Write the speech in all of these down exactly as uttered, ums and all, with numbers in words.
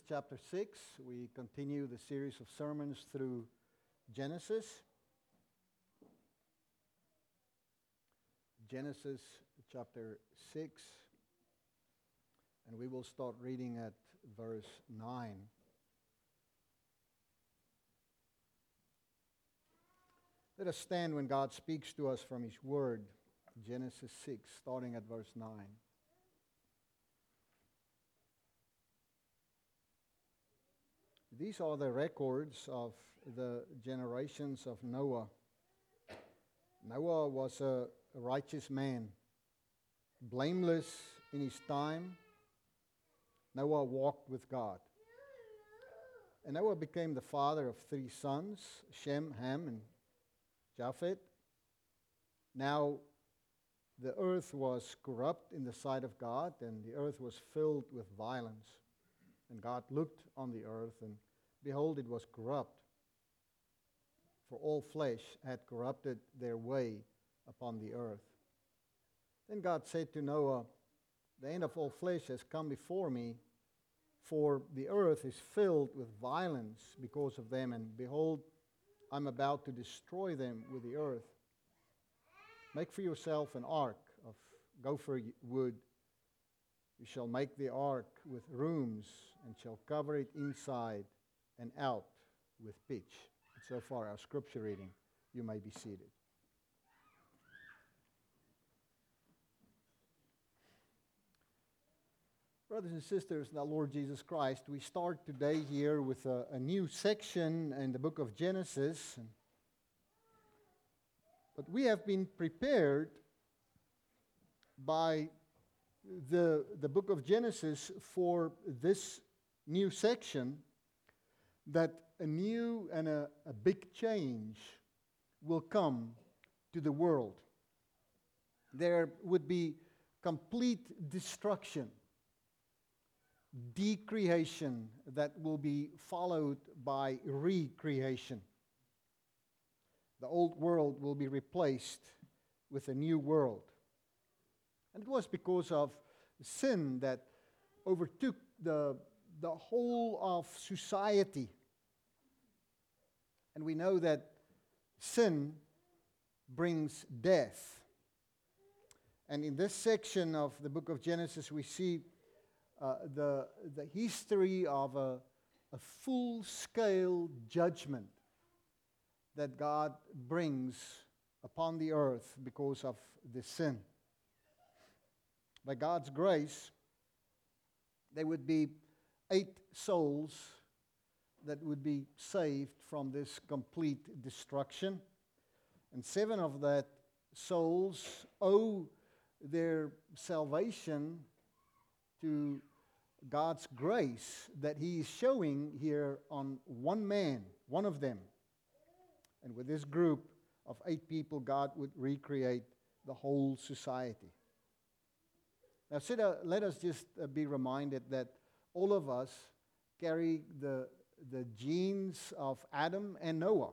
chapter six. We continue the series of sermons through Genesis. Genesis chapter six. And we will start reading at verse nine. Let us stand when God speaks to us from His Word. Genesis six, starting at verse nine. These are the records of the generations of Noah. Noah was a righteous man, blameless in his time. Noah walked with God. And Noah became the father of three sons, Shem, Ham, and Japheth. Now the earth was corrupt in the sight of God, and the earth was filled with violence. And God looked on the earth, and behold, it was corrupt, for all flesh had corrupted their way upon the earth. Then God said to Noah, the end of all flesh has come before me, for the earth is filled with violence because of them, and behold, I'm about to destroy them with the earth. Make for yourself an ark of gopher wood. You shall make the ark with rooms, and shall cover it inside and out with pitch. And so far our scripture reading. You may be seated. Brothers and sisters in our Lord Jesus Christ, we start today here with a, a new section in the book of Genesis. But we have been prepared by the, the book of Genesis for this new section, that a new and a, a big change will come to the world. There would be complete destruction, decreation that will be followed by recreation. The old world will be replaced with a new world. And it was because of sin that overtook the, the whole of society. And we know that sin brings death. And in this section of the book of Genesis, we see uh, the, the history of a, a full-scale judgment that God brings upon the earth because of the sin. By God's grace, there would be eight souls that would be saved from this complete destruction. And seven of that souls owe their salvation to God's grace that He is showing here on one man, one of them. And with this group of eight people, God would recreate the whole society. Now, let us just be reminded that all of us carry the, the genes of Adam and Noah.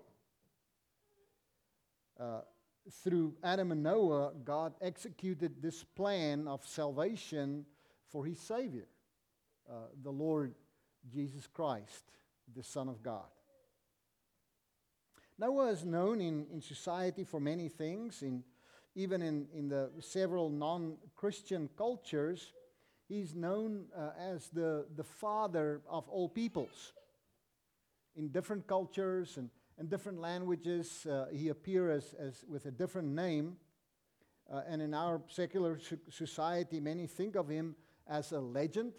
Uh, through Adam and Noah, God executed this plan of salvation for His Savior, uh, the Lord Jesus Christ, the Son of God. Noah is known in, in society for many things, in Even in, in the several non-Christian cultures. He's known uh, as the, the father of all peoples. In different cultures and, and different languages, uh, he appears as, as with a different name. Uh, and in our secular society, many think of him as a legend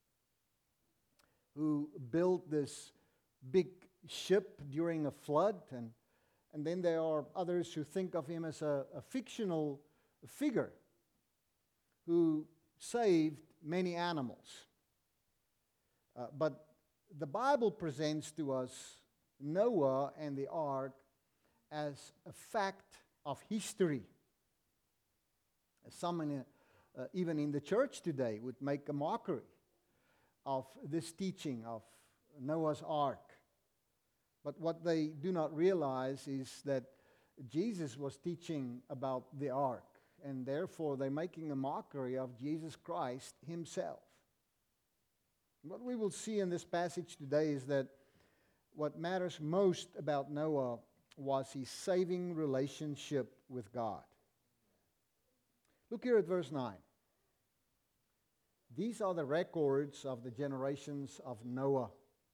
who built this big ship during a flood. And And then there are others who think of him as a, a fictional figure who saved many animals. Uh, but the Bible presents to us Noah and the ark as a fact of history. Some, in a, uh, even in the church today, would make a mockery of this teaching of Noah's ark. But what they do not realize is that Jesus was teaching about the ark, and therefore they're making a mockery of Jesus Christ Himself. What we will see in this passage today is that what matters most about Noah was his saving relationship with God. Look here at verse nine. These are the records of the generations of Noah.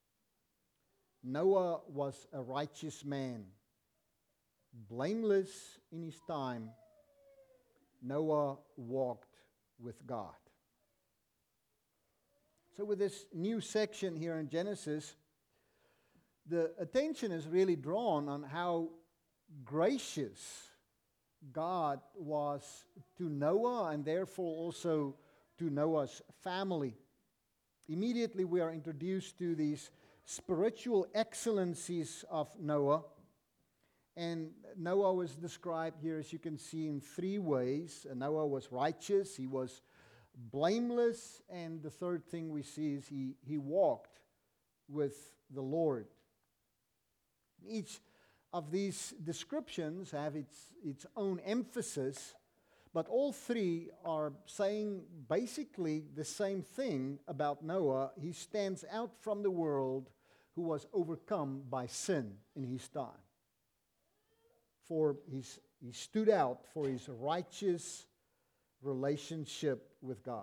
Noah was a righteous man, blameless in his time. Noah walked with God. So with this new section here in Genesis, the attention is really drawn on how gracious God was to Noah and therefore also to Noah's family. Immediately we are introduced to these spiritual excellencies of Noah. And Noah was described here, as you can see, in three ways. Noah was righteous, he was blameless, and the third thing we see is he, he walked with the Lord. Each of these descriptions have its, its own emphasis, but all three are saying basically the same thing about Noah. He stands out from the world who was overcome by sin in his time. For his, he stood out for his righteous relationship with God.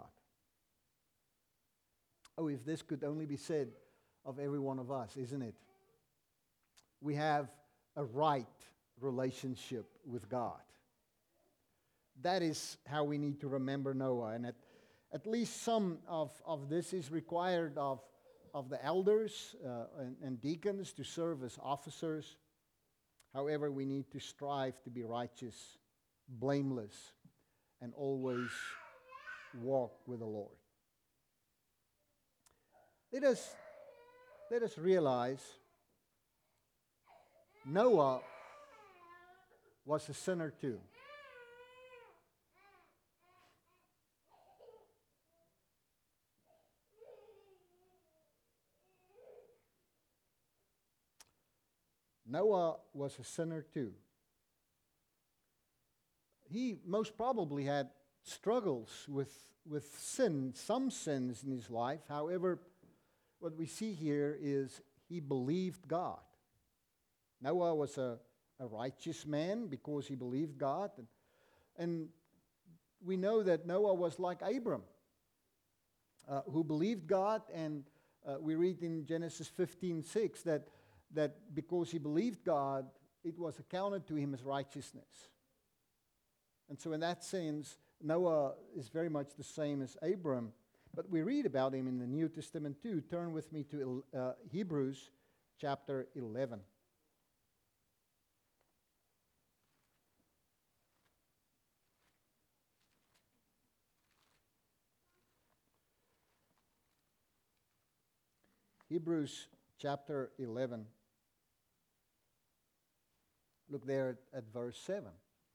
Oh, if this could only be said of every one of us, isn't it? We have a right relationship with God. That is how we need to remember Noah. And at, at least some of, of this is required of, of the elders uh, and, and deacons to serve as officers. However, we need to strive to be righteous, blameless, and always walk with the Lord. Let us, let us realize Noah was a sinner too. Noah was a sinner too. He most probably had struggles with, with sin, some sins in his life. However, what we see here is he believed God. Noah was a, a righteous man because he believed God. And, and we know that Noah was like Abram, uh, who believed God. And uh, we read in Genesis fifteen six that that because he believed God, it was accounted to him as righteousness. And so in that sense, Noah is very much the same as Abram. But we read about him in the New Testament too. Turn with me to uh, Hebrews chapter eleven. Hebrews chapter eleven. Look there at, at verse seven.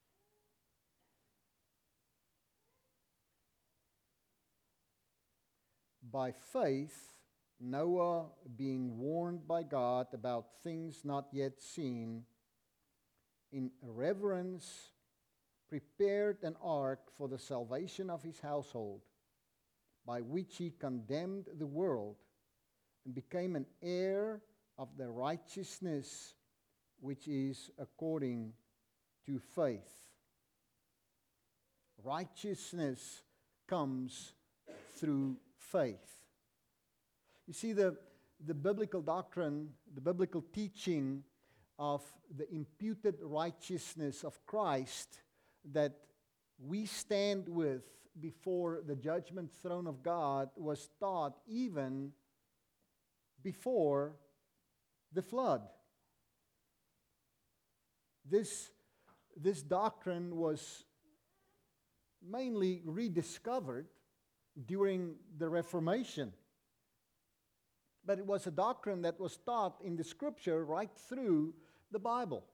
By faith, Noah, being warned by God about things not yet seen, in reverence prepared an ark for the salvation of his household, by which he condemned the world and became an heir of the righteousness which is according to faith. Righteousness comes through faith. You see, the, the biblical doctrine, the biblical teaching of the imputed righteousness of Christ that we stand with before the judgment throne of God was taught even before the flood. This, this doctrine was mainly rediscovered during the Reformation. But it was a doctrine that was taught in the Scripture right through the Bible.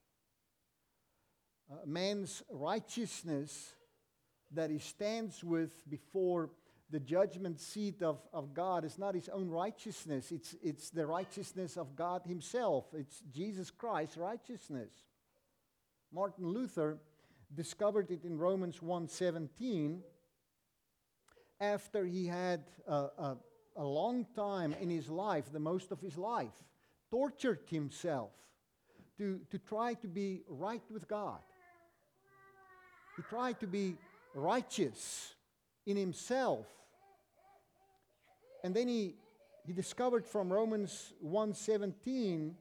Uh, man's righteousness that he stands with before the judgment seat of, of God is not his own righteousness. It's, it's the righteousness of God himself. It's Jesus Christ's righteousness. Martin Luther discovered it in Romans one seventeen after he had uh, uh, a long time in his life, the most of his life, tortured himself to, to try to be right with God. He tried to be righteous in himself. And then he, he discovered from Romans one seventeen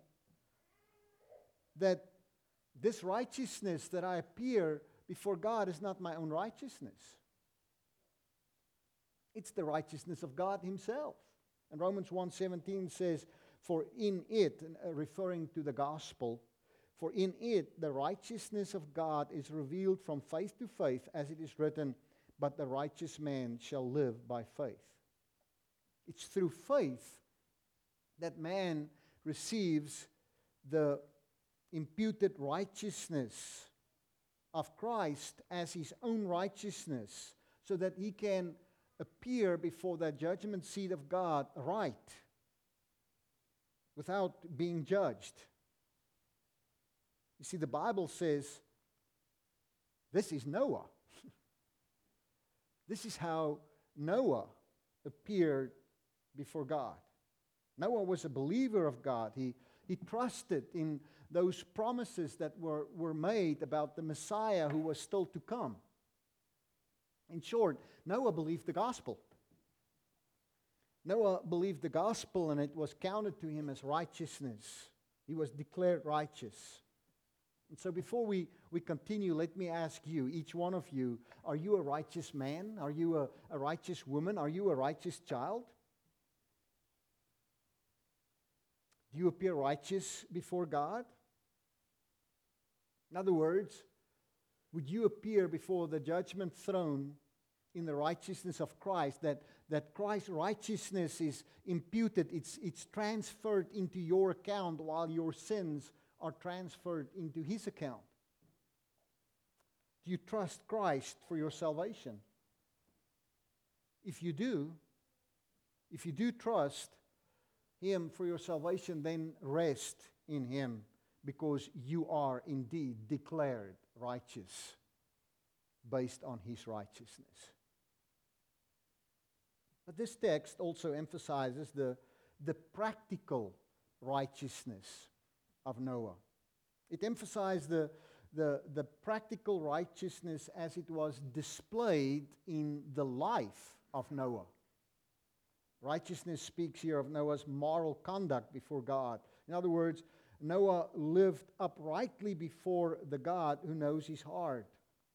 that this righteousness that I appear before God is not my own righteousness. It's the righteousness of God himself. And Romans one seventeen says, for in it, referring to the gospel, for in it the righteousness of God is revealed from faith to faith, as it is written, but the righteous man shall live by faith. It's through faith that man receives the imputed righteousness of Christ as his own righteousness, so that he can appear before the judgment seat of God right, without being judged. You see, the Bible says, this is Noah. This is how Noah appeared before God. Noah was a believer of God. He, he trusted in those promises that were, were made about the Messiah who was still to come. In short, Noah believed the gospel. Noah believed the gospel, and it was counted to him as righteousness. He was declared righteous. And so before we, we continue, let me ask you, each one of you, are you a righteous man? Are you a, a righteous woman? Are you a righteous child? Do you appear righteous before God? In other words, would you appear before the judgment throne in the righteousness of Christ, that, that Christ's righteousness is imputed, it's, it's transferred into your account while your sins are transferred into his account? Do you trust Christ for your salvation? If you do, if you do trust him for your salvation, then rest in him, because you are indeed declared righteous based on his righteousness. But this text also emphasizes the, the practical righteousness of Noah. It emphasized the, the, the practical righteousness as it was displayed in the life of Noah. Righteousness speaks here of Noah's moral conduct before God. In other words, Noah lived uprightly before the God who knows his heart.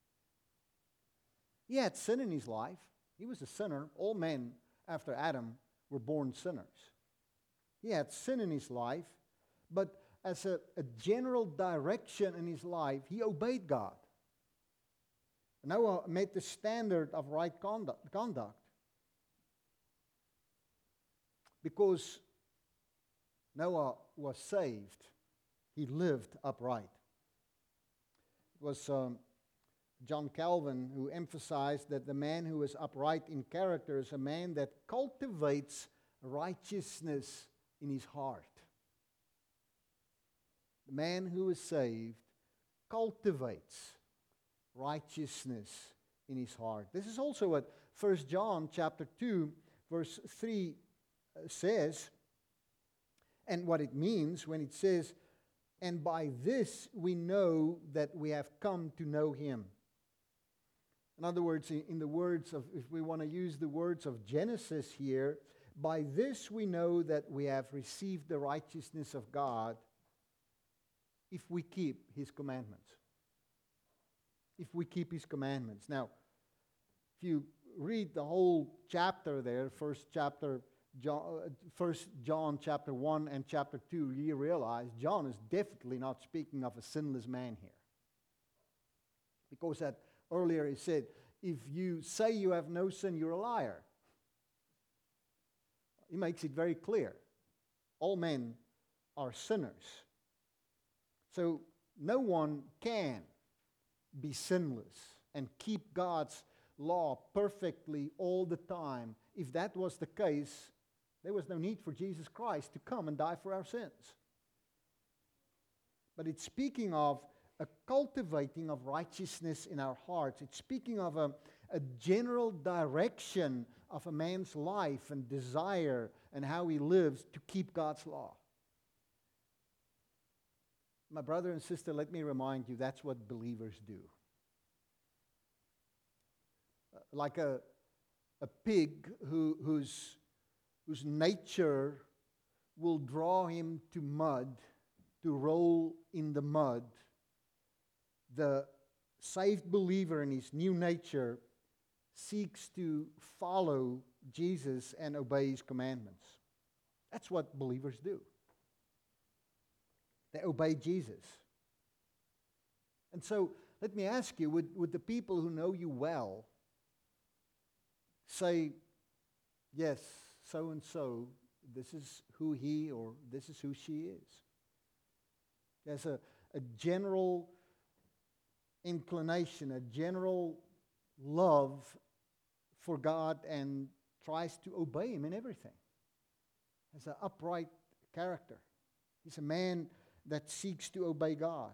He had sin in his life. He was a sinner. All men after Adam were born sinners. He had sin in his life, but as a, a general direction in his life, he obeyed God. Noah met the standard of right conduct, conduct. Because Noah was saved, he lived upright. It was um, John Calvin who emphasized that the man who is upright in character is a man that cultivates righteousness in his heart. The man who is saved cultivates righteousness in his heart. This is also what First John chapter two, verse three says, and what it means when it says, and by this we know that we have come to know him. In other words, in the words of, if we want to use the words of Genesis here, by this we know that we have received the righteousness of God if we keep his commandments. If we keep his commandments. Now, if you read the whole chapter there, first chapter, John, First John chapter one and chapter two, you realize John is definitely not speaking of a sinless man here. Because that earlier he said, if you say you have no sin, you're a liar. He makes it very clear. All men are sinners. So no one can be sinless and keep God's law perfectly all the time. If that was the case, there was no need for Jesus Christ to come and die for our sins. But it's speaking of a cultivating of righteousness in our hearts. It's speaking of a, a general direction of a man's life and desire and how he lives to keep God's law. My brother and sister, let me remind you, that's what believers do. Like a, a pig who, whose, whose nature will draw him to mud, to roll in the mud, the saved believer in his new nature seeks to follow Jesus and obey His commandments. That's what believers do. They obey Jesus. And so, let me ask you, would, would the people who know you well say, yes, so and so, this is who he or this is who she is? There's a, a general inclination, a general love for God and tries to obey Him in everything. Has an upright character. He's a man that seeks to obey God.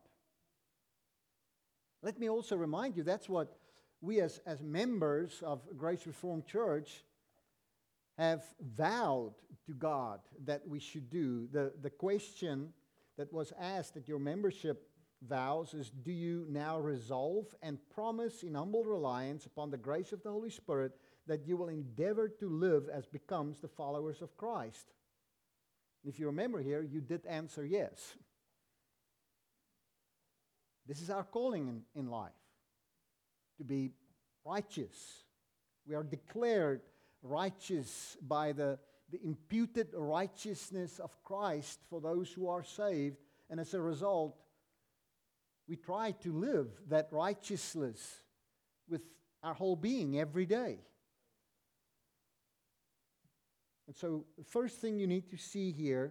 Let me also remind you, that's what we as, as members of Grace Reformed Church have vowed to God that we should do. The, the question that was asked at your membership vows is, do you now resolve and promise in humble reliance upon the grace of the Holy Spirit that you will endeavor to live as becomes the followers of Christ? If you remember here, you did answer yes. This is our calling in, in life, to be righteous. We are declared righteous by the, the imputed righteousness of Christ for those who are saved, and as a result, we try to live that righteousness with our whole being every day. And so, the first thing you need to see here,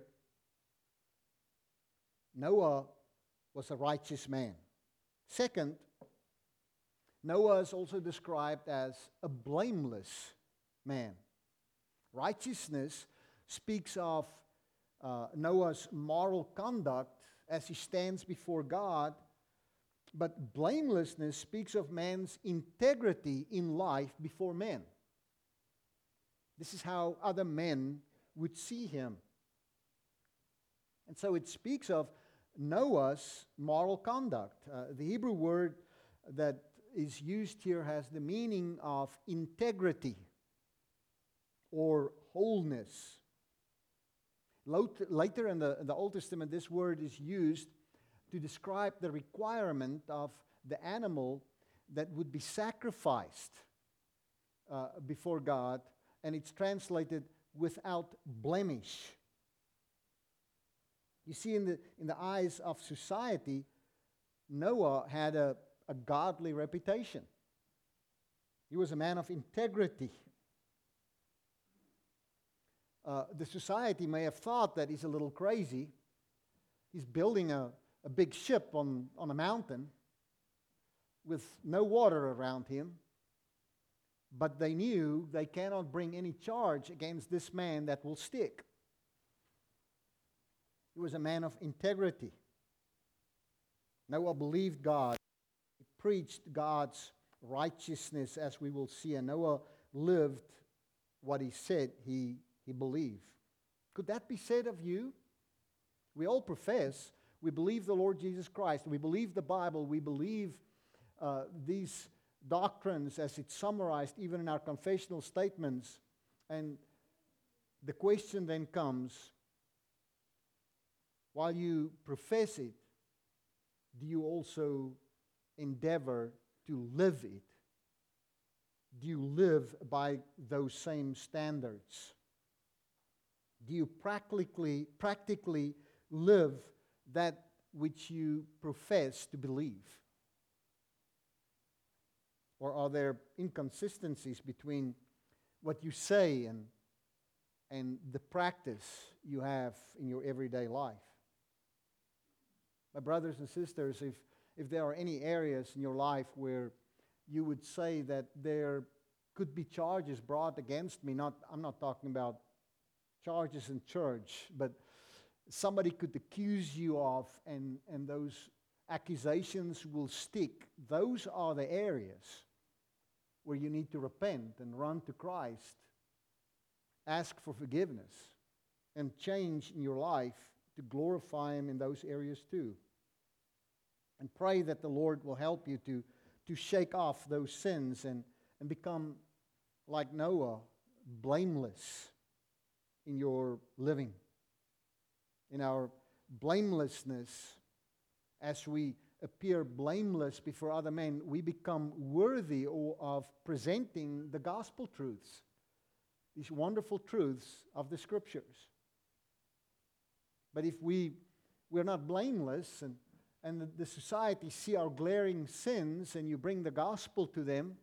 Noah was a righteous man. Second, Noah is also described as a blameless man. Righteousness speaks of uh, Noah's moral conduct as he stands before God, but blamelessness speaks of man's integrity in life before men. This is how other men would see him. And so it speaks of Noah's moral conduct. Uh, the Hebrew word that is used here has the meaning of integrity or wholeness. Later in the, in the Old Testament, this word is used to describe the requirement of the animal that would be sacrificed uh, before God, and it's translated without blemish. You see, in the, in the eyes of society, Noah had a, a godly reputation. He was a man of integrity. Uh, the society may have thought that he's a little crazy. He's building a, a big ship on, on a mountain with no water around him. But they knew they cannot bring any charge against this man that will stick. He was a man of integrity. Noah believed God. He preached God's righteousness, as we will see. And Noah lived what he said he, he believed. Could that be said of you? We all profess we believe the Lord Jesus Christ. We believe the Bible. We believe uh, these doctrines as it's summarized even in our confessional statements. And the question then comes, while you profess it, do you also endeavor to live it? Do you live by those same standards? Do you practically, practically live that which you profess to believe? Or are there inconsistencies between what you say and, and the practice you have in your everyday life? My brothers and sisters, if, if there are any areas in your life where you would say that there could be charges brought against me, not, I'm not talking about charges in church, but somebody could accuse you of, and, and those accusations will stick. Those are the areas where you need to repent and run to Christ ask for forgiveness and change in your life to glorify Him in those areas too. And pray that the Lord will help you to, to shake off those sins and, and become like Noah, blameless in your living. In our blamelessness, as we appear blameless before other men, we become worthy of presenting the gospel truths, these wonderful truths of the Scriptures. But if we, we're not blameless and, and the, the society see our glaring sins and you bring the gospel to them,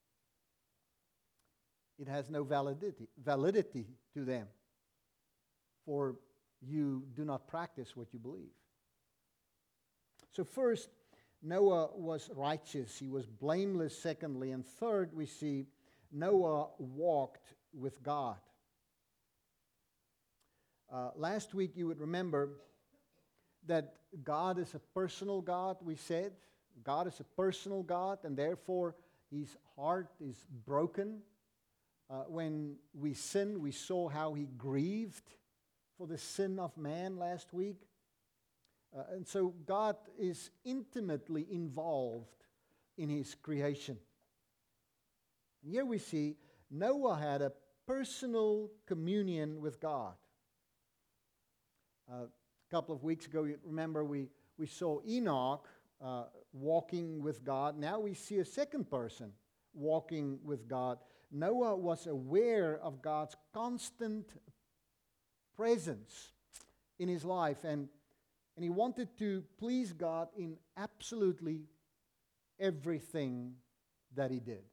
it has no validity, validity to them, for you do not practice what you believe. So first, Noah was righteous. He was blameless, secondly. And third, we see Noah walked with God. Uh, last week, you would remember that God is a personal God, we said. God is a personal God, and therefore His heart is broken. Uh, when we sin, we saw how He grieved for the sin of man last week. Uh, and so God is intimately involved in His creation. And here we see Noah had a personal communion with God. Uh, a couple of weeks ago, you remember we, we saw Enoch uh, walking with God. Now we see a second person walking with God. Noah was aware of God's constant presence in his life, and, and he wanted to please God in absolutely everything that he did.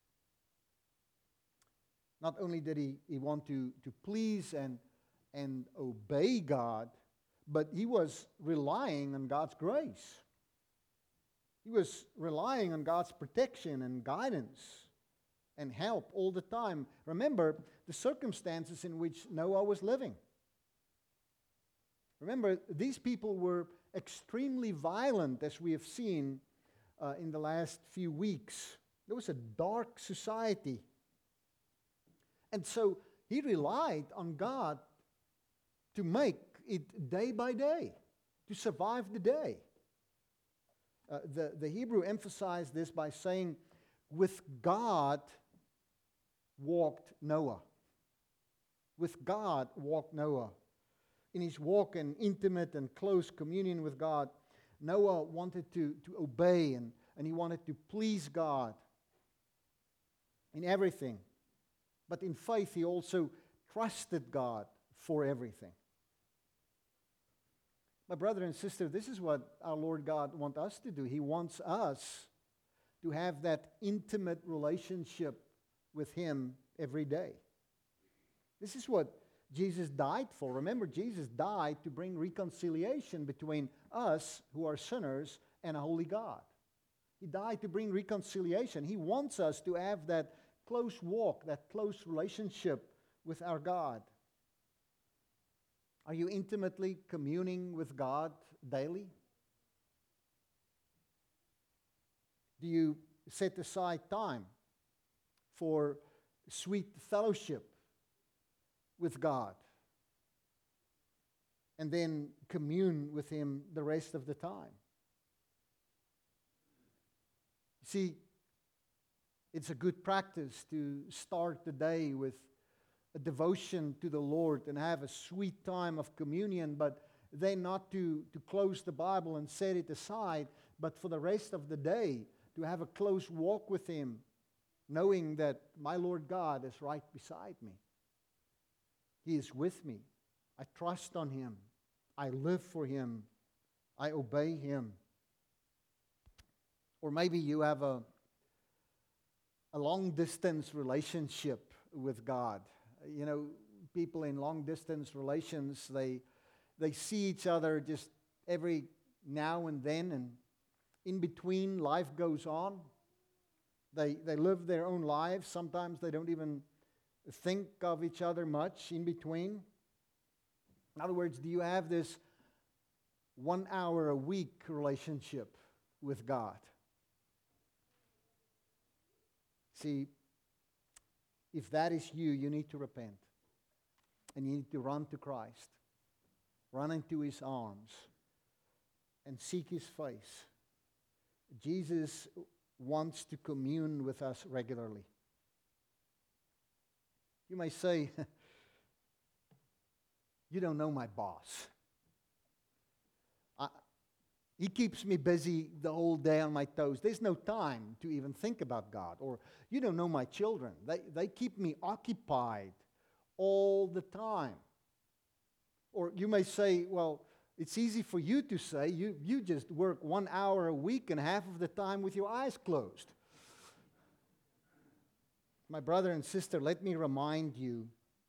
Not only did he, he want to, to please and, and obey God, but he was relying on God's grace. He was relying on God's protection and guidance and help all the time. Remember the circumstances in which Noah was living. Remember, these people were extremely violent, as we have seen uh, in the last few weeks. There was a dark society. And so he relied on God to make it day by day, to survive the day. Uh, the, the Hebrew emphasized this by saying, with God walked Noah. With God walked Noah. In his walk in intimate and close communion with God, Noah wanted to, to obey and, and he wanted to please God in everything. But in faith, he also trusted God for everything. My brother and sister, this is what our Lord God wants us to do. He wants us to have that intimate relationship with Him every day. This is what Jesus died for. Remember, Jesus died to bring reconciliation between us, who are sinners, and a holy God. He died to bring reconciliation. He wants us to have that close walk, that close relationship with our God. Are you intimately communing with God daily? Do you set aside time for sweet fellowship with God and then commune with Him the rest of the time? See, it's a good practice to start the day with a devotion to the Lord and have a sweet time of communion, but then not to, to close the Bible and set it aside, but for the rest of the day to have a close walk with Him, knowing that my Lord God is right beside me. He is with me. I trust on Him. I live for Him. I obey Him. Or maybe you have a, a long-distance relationship with God. You know, people in long-distance relations, they, they see each other just every now and then, and in between, life goes on. They, they live their own lives. Sometimes they don't even think of each other much in between. In other words, do you have this one hour a week relationship with God? See, if that is you, you need to repent. and you need to run to Christ, run into His arms, and seek His face. Jesus wants to commune with us regularly. You may say, you don't know my boss. I, he keeps me busy the whole day on my toes. There's no time to even think about God. Or you don't know my children. They, they keep me occupied all the time. Or you may say, well, it's easy for you to say, you, you just work one hour a week and half of the time with your eyes closed. My brother and sister, let me remind you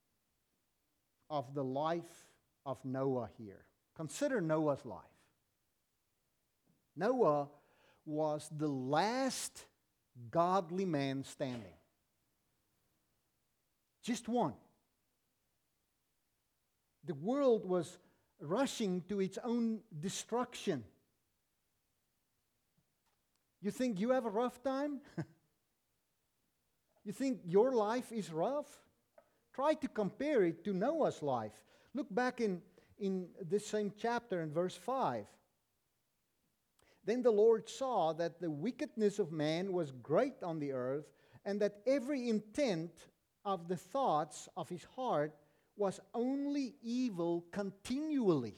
of the life of Noah here. Consider Noah's life. Noah was the last godly man standing. Just one. The world was rushing to its own destruction. You think you have a rough time? You think your life is rough? Try to compare it to Noah's life. Look back in, in this same chapter in verse five. Then the Lord saw that the wickedness of man was great on the earth, and that every intent of the thoughts of his heart was only evil continually.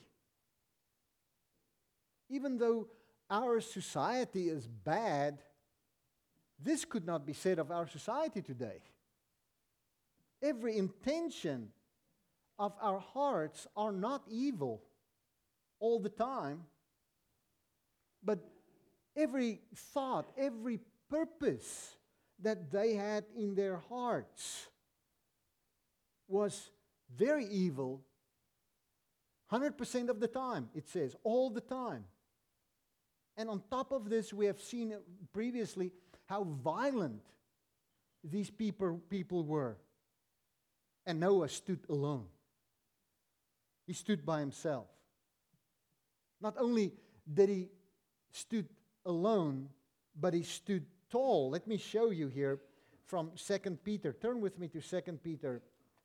Even though our society is bad, this could not be said of our society today. Every intention of our hearts are not evil all the time, but every thought, every purpose that they had in their hearts was very evil one hundred percent of the time, it says, all the time. And on top of this, we have seen previously how violent these people, people were. And Noah stood alone. He stood by himself. Not only did he stood alone, but he stood tall. Let me show you here from Second Peter. Turn with me to Second Peter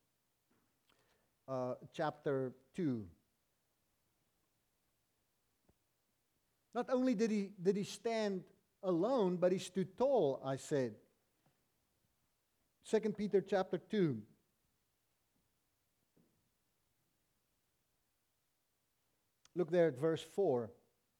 uh, chapter two. Not only did he, did he stand alone, but he stood tall, I said. Second Peter chapter two. Look there at verse four.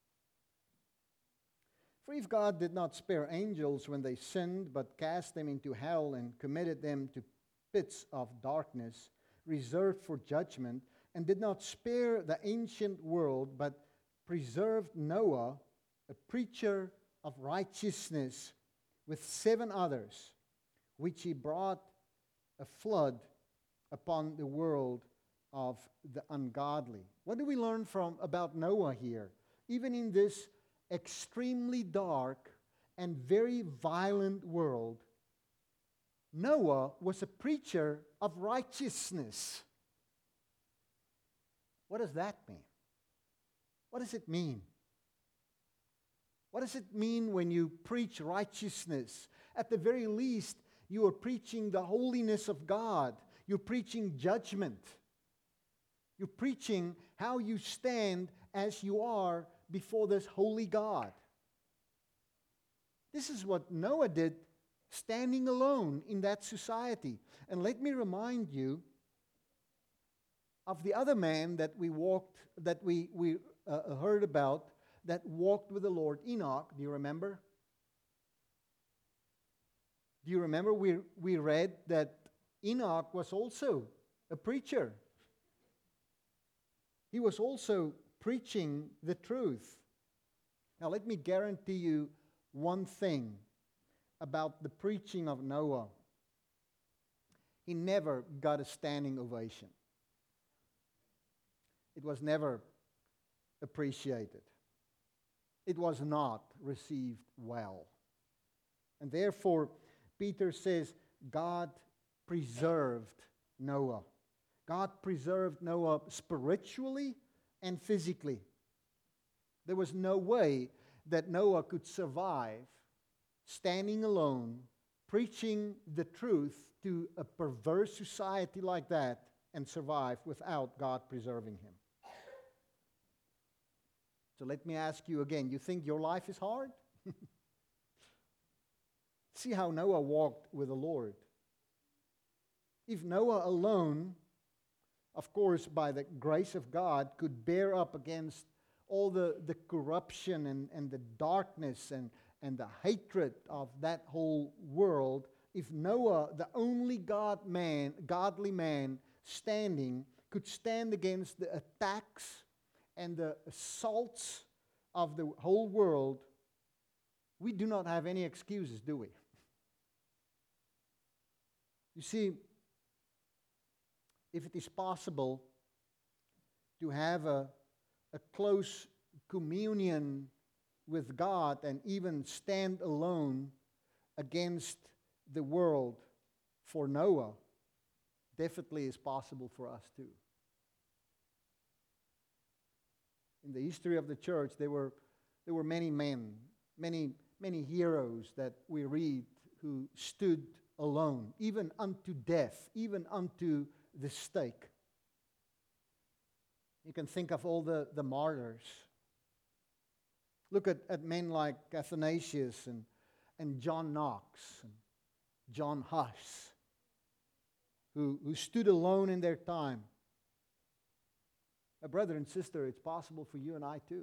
For if God did not spare angels when they sinned, but cast them into hell and committed them to pits of darkness, reserved for judgment, and did not spare the ancient world, but preserved Noah, a preacher of righteousness, with seven others, which he brought a flood upon the world of the ungodly. What do we learn from about Noah here? Even in this extremely dark and very violent world, Noah was a preacher of righteousness. What does that mean? What does it mean? What does it mean when you preach righteousness? At the very least, you are preaching the holiness of God. You're preaching judgment. You're preaching how you stand as you are before this holy God. This is what Noah did, standing alone in that society. And let me remind you of the other man that we walked, that we, we uh, heard about, that walked with the Lord, Enoch. Do you remember? Do you remember we, we read that Enoch was also a preacher? He was also preaching the truth. Now let me guarantee you one thing about the preaching of Noah. He never got a standing ovation. It was never appreciated. It was not received well. And therefore, Peter says, God preserved Noah. God preserved Noah spiritually and physically. There was no way that Noah could survive standing alone, preaching the truth to a perverse society like that, and survive without God preserving him. So let me ask you again, you think your life is hard? See how Noah walked with the Lord. If Noah alone, of course, by the grace of God, could bear up against all the, the corruption and, and the darkness and, and the hatred of that whole world, if Noah, the only God man, godly man standing, could stand against the attacks and the assaults of the whole world, we do not have any excuses, do we? You see, if it is possible to have a, a close communion with God and even stand alone against the world for Noah, definitely is possible for us too. In the history of the church, there were, there were many men, many, many heroes that we read who stood alone, even unto death, even unto the stake. You can think of all the, the martyrs. Look at, at men like Athanasius and, and John Knox and John Huss, who, who stood alone in their time. My brother and sister, it's possible for you and I too.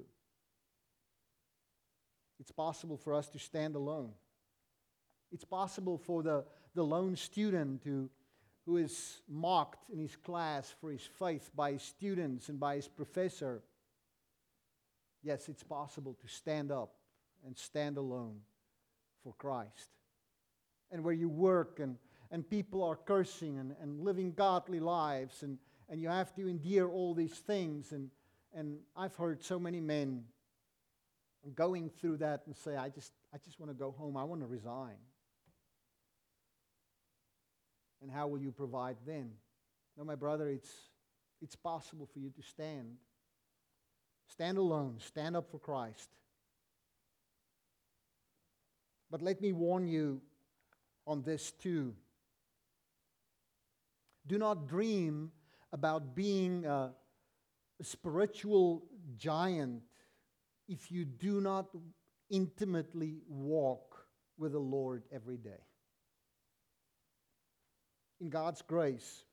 It's possible for us to stand alone. It's possible for the, the lone student who, who is mocked in his class for his faith by his students and by his professor. Yes, it's possible to stand up and stand alone for Christ. And where you work and, and people are cursing and, and living godly lives and, and you have to endure all these things. And, and I've heard so many men going through that and say, I just, I just want to go home. I want to resign. And how will you provide then? No, my brother, it's, it's possible for you to stand. Stand alone. Stand up for Christ. But let me warn you on this too. Do not dream about being a, a spiritual giant if you do not intimately walk with the Lord every day. In God's grace,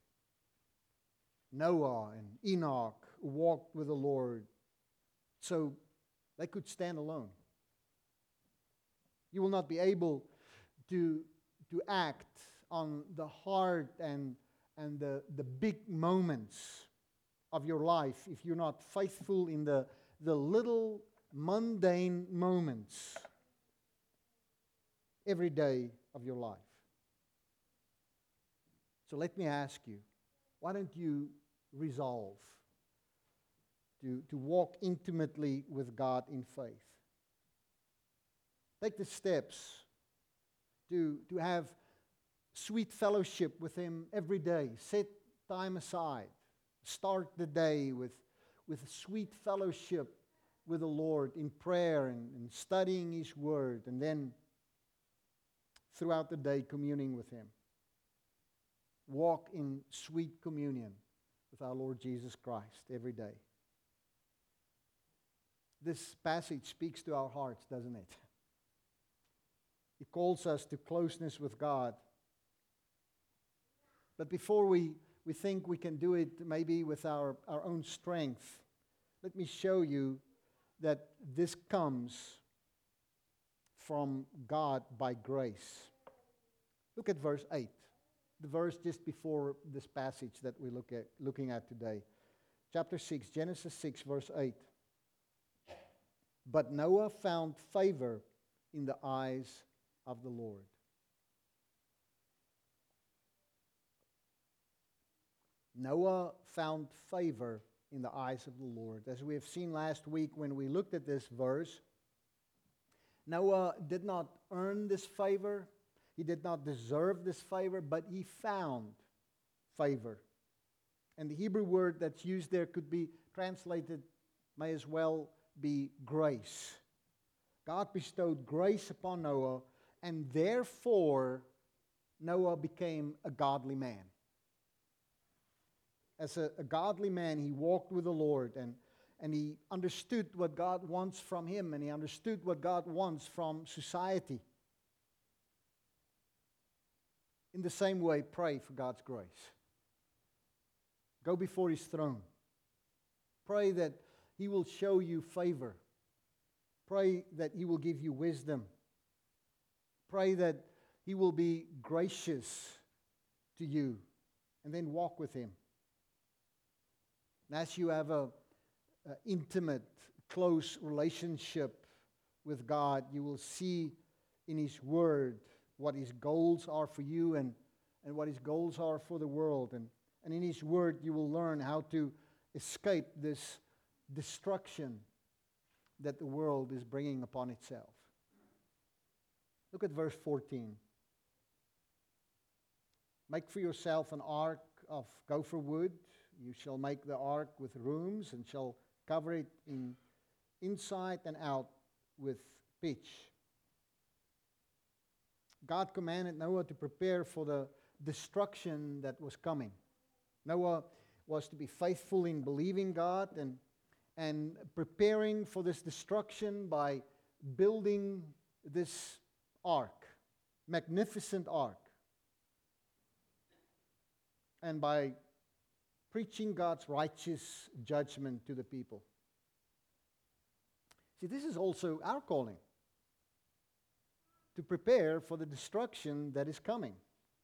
Noah and Enoch walked with the Lord so they could stand alone. You will not be able to, to act on the hard and, and the, the big moments of your life if you're not faithful in the, the little mundane moments every day of your life. So let me ask you, why don't you resolve to, to walk intimately with God in faith? Take the steps to, to have sweet fellowship with Him every day. Set time aside. Start the day with, with sweet fellowship with the Lord in prayer and, and studying His Word, and then throughout the day communing with Him. Walk in sweet communion with our Lord Jesus Christ every day. This passage speaks to our hearts, doesn't it? It calls us to closeness with God. But before we, we think we can do it maybe with our, our own strength, let me show you that this comes from God by grace. Look at verse eight. The verse just before this passage that we look at, looking at today. Chapter six, Genesis six, verse eight. But Noah found favor in the eyes of the Lord. Noah found favor in the eyes of the Lord. As we have seen last week when we looked at this verse, Noah did not earn this favor. He did not deserve this favor, but he found favor. And the Hebrew word that's used there could be translated, may as well be grace. God bestowed grace upon Noah, and therefore Noah became a godly man. As a, a godly man, he walked with the Lord, and, and he understood what God wants from him, and he understood what God wants from society. In the same way, pray for God's grace. Go before His throne. Pray that He will show you favor. Pray that He will give you wisdom. Pray that He will be gracious to you. And then walk with Him. And as you have a, a intimate, close relationship with God, you will see in His Word what His goals are for you and, and what His goals are for the world. And, and in His Word you will learn how to escape this destruction that the world is bringing upon itself. Look at verse fourteen. Make for yourself an ark of gopher wood. You shall make the ark with rooms and shall cover it in inside and out with pitch. God commanded Noah to prepare for the destruction that was coming. Noah was to be faithful in believing God and, and preparing for this destruction by building this ark, magnificent ark, and by preaching God's righteous judgment to the people. See, this is also our calling, to prepare for the destruction that is coming.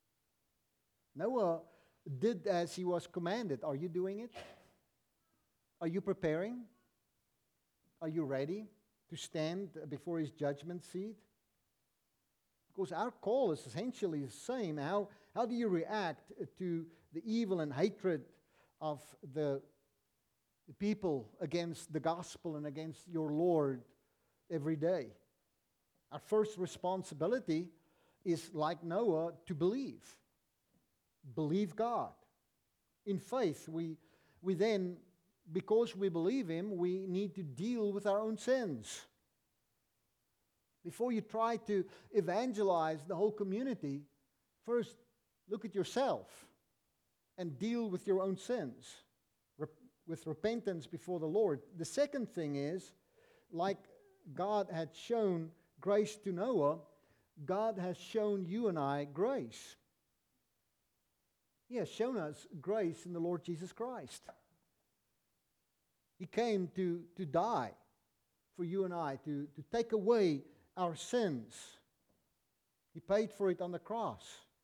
Noah did as he was commanded. Are you doing it? Are you preparing? Are you ready to stand before His judgment seat? Because our call is essentially the same. How, how do you react to the evil and hatred of the people against the gospel and against your Lord every day? Our first responsibility is, like Noah, to believe. Believe God. In faith, we, we then, because we believe Him, we need to deal with our own sins. Before you try to evangelize the whole community, first look at yourself and deal with your own sins rep- with repentance before the Lord. The second thing is, like God had shown grace to Noah, God has shown you and I grace. He has shown us grace in the Lord Jesus Christ. He came to, to die for you and I, to, to take away our sins. He paid for it on the cross.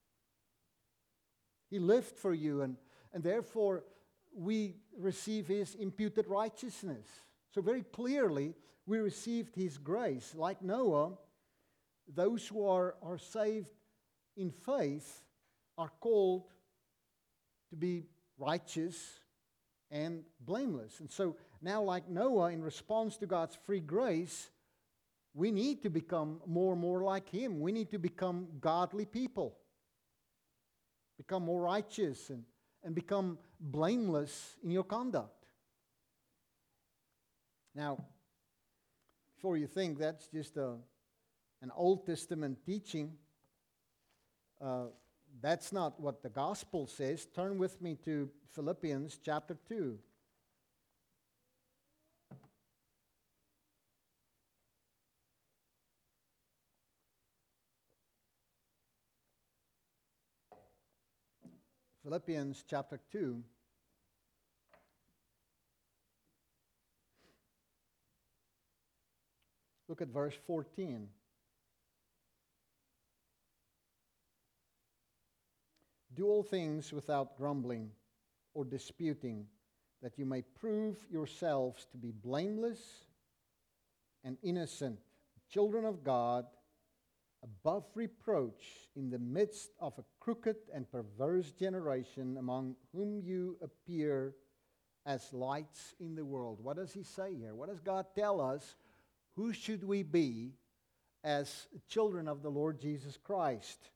He lived for you, and, and therefore we receive His imputed righteousness. So very clearly, we received His grace. Like Noah, those who are, are saved in faith are called to be righteous and blameless. And so now, like Noah, in response to God's free grace, we need to become more and more like Him. We need to become godly people. Become more righteous and, and become blameless in your conduct. Now, before you think that's just a, an Old Testament teaching, uh, that's not what the gospel says. Turn with me to Philippians chapter two. Philippians chapter two. Look at verse fourteen. Do all things without grumbling or disputing, that you may prove yourselves to be blameless and innocent, children of God, above reproach in the midst of a crooked and perverse generation, among whom you appear as lights in the world. What does he say here? What does God tell us? Who should we be as children of the Lord Jesus Christ?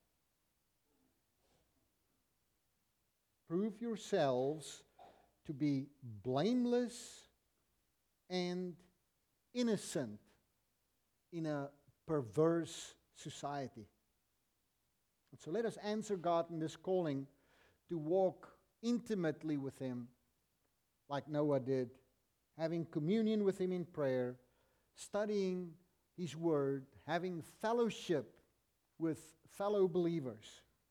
Prove yourselves to be blameless and innocent in a perverse society. And so let us answer God in this calling to walk intimately with Him like Noah did, having communion with Him in prayer, studying His Word, having fellowship with fellow believers.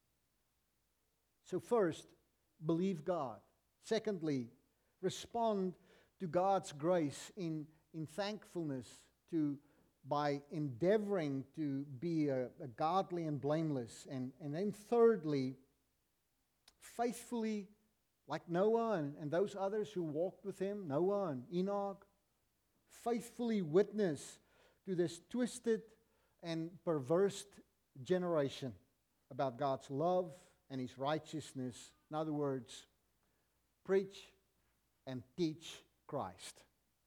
So first, believe God. Secondly, respond to God's grace in, in thankfulness to by endeavoring to be a, a godly and blameless. And, and then thirdly, faithfully, like Noah and, and those others who walked with him, Noah and Enoch, faithfully witness to this twisted and perverse generation about God's love and His righteousness. In other words, preach and teach Christ.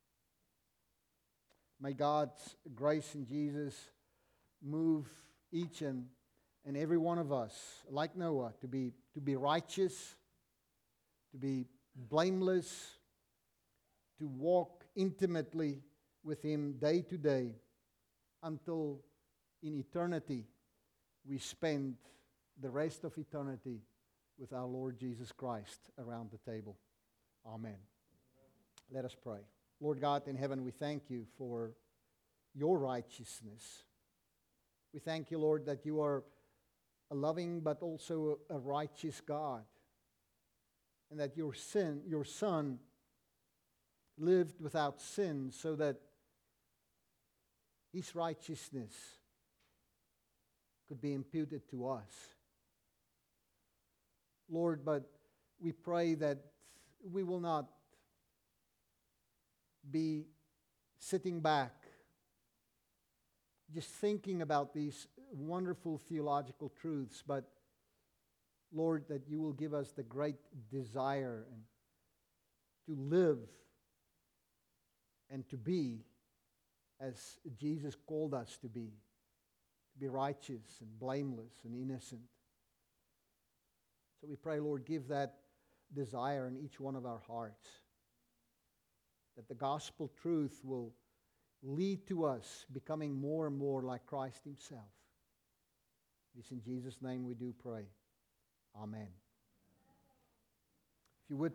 May God's grace in Jesus move each and, and every one of us, like Noah, to be, to be righteous, to be blameless, to walk intimately with Him day to day until in eternity we spend the rest of eternity with our Lord Jesus Christ around the table. Amen. Let us pray. Lord God in heaven, we thank You for Your righteousness. We thank You, Lord, that You are a loving but also a righteous God, and that Your sin, Your Son lived without sin so that His righteousness could be imputed to us. Lord, but we pray that we will not be sitting back just thinking about these wonderful theological truths, but Lord, that You will give us the great desire and to live and to be as Jesus called us to be, to be righteous and blameless and innocent. So we pray, Lord, give that desire in each one of our hearts, that the gospel truth will lead to us becoming more and more like Christ Himself. It is in Jesus' name we do pray. Amen. If you would